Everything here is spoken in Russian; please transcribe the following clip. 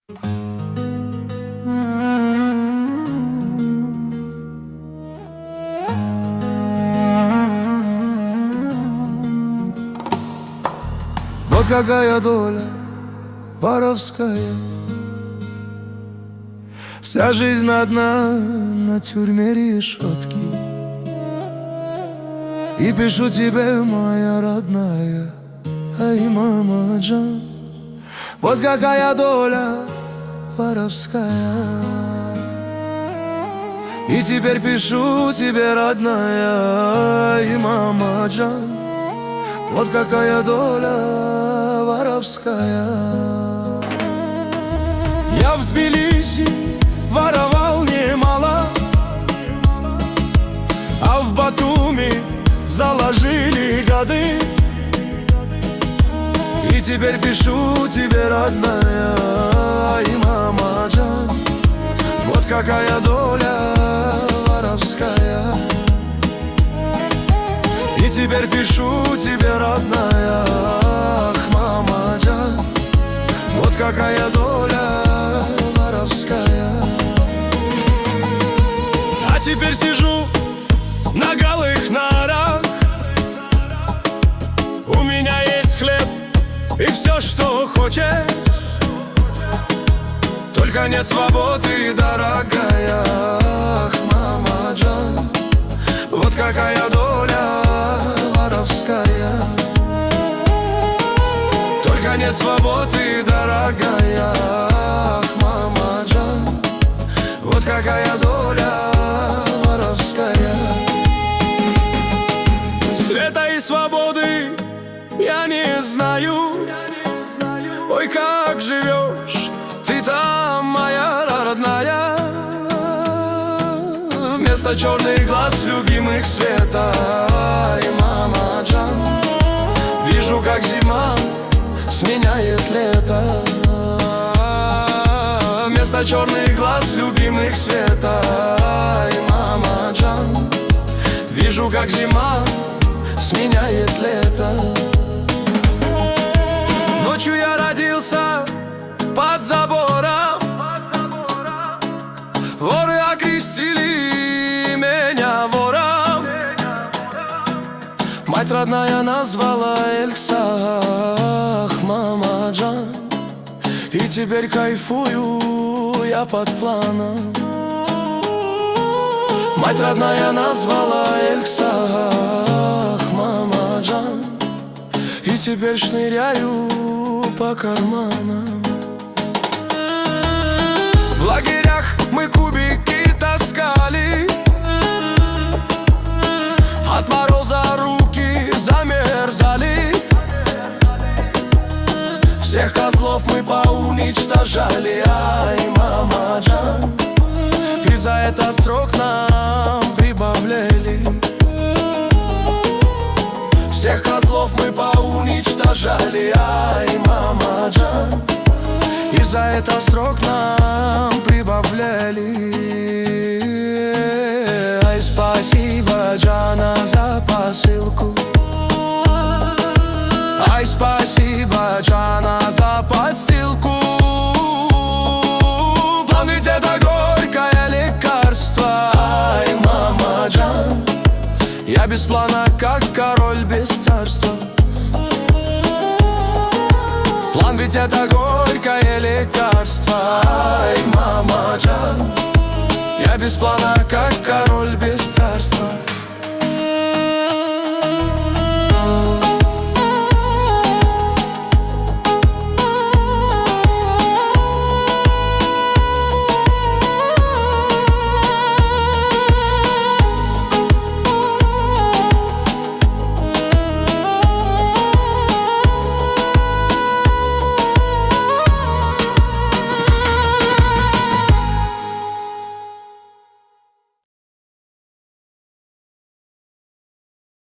Вот какая доля воровская. Вся жизнь одна на тюрьме решетки. И пишу тебе, моя родная, ай, мама Джан, вот какая доля воровская. И теперь пишу тебе, родная, ай, мама Джан, вот какая доля воровская. Я в Тбилиси воровал немало, а в Батуми заложили годы. И теперь пишу тебе, родная, ай, мама Джан, вот какая доля воровская. И теперь пишу тебе, родная, ах, мама Джан, вот какая доля воровская. А теперь сижу на голых нарах, у меня есть хлеб и все, что хочешь, только нет свободы, дорогая, ах, мама Джан, вот какая доля воровская. Только нет свободы, дорогая, ах, мама Джан, вот какая доля воровская. Света и свободы я не знаю, ой, как живешь ты там, моя родная. Вместо черных глаз любимых света, ай, мама Джан, вижу, как зима сменяет лето. Вместо черных глаз любимых света, ай, мама Джан, вижу, как зима сменяет лето. Ночью я родился под забором, воры окрестили меня вором. Мать родная назвала Эльса, ах, мама Джан, и теперь кайфую я под планом. Мать родная назвала Эльса, ах, мама Джан, и теперь шныряю по карманам. В лагерях мы кубики таскали, от мороза руки замерзали. Всех козлов мы поуничтожали, ай, мама Джан, и за это срок нам прибавляли. Всех козлов мы поуничтожали, ай, мама Джан, и за это срок нам прибавляли. Ай, спасибо, Джана, за посылку. Ай, спасибо, Джана, за подстилку. План ведь это горькое лекарство, ай, мама Джан, я без плана, как король без царства. План ведь это горькое лекарство, ай, мама Джан, я без плана, как король без царства.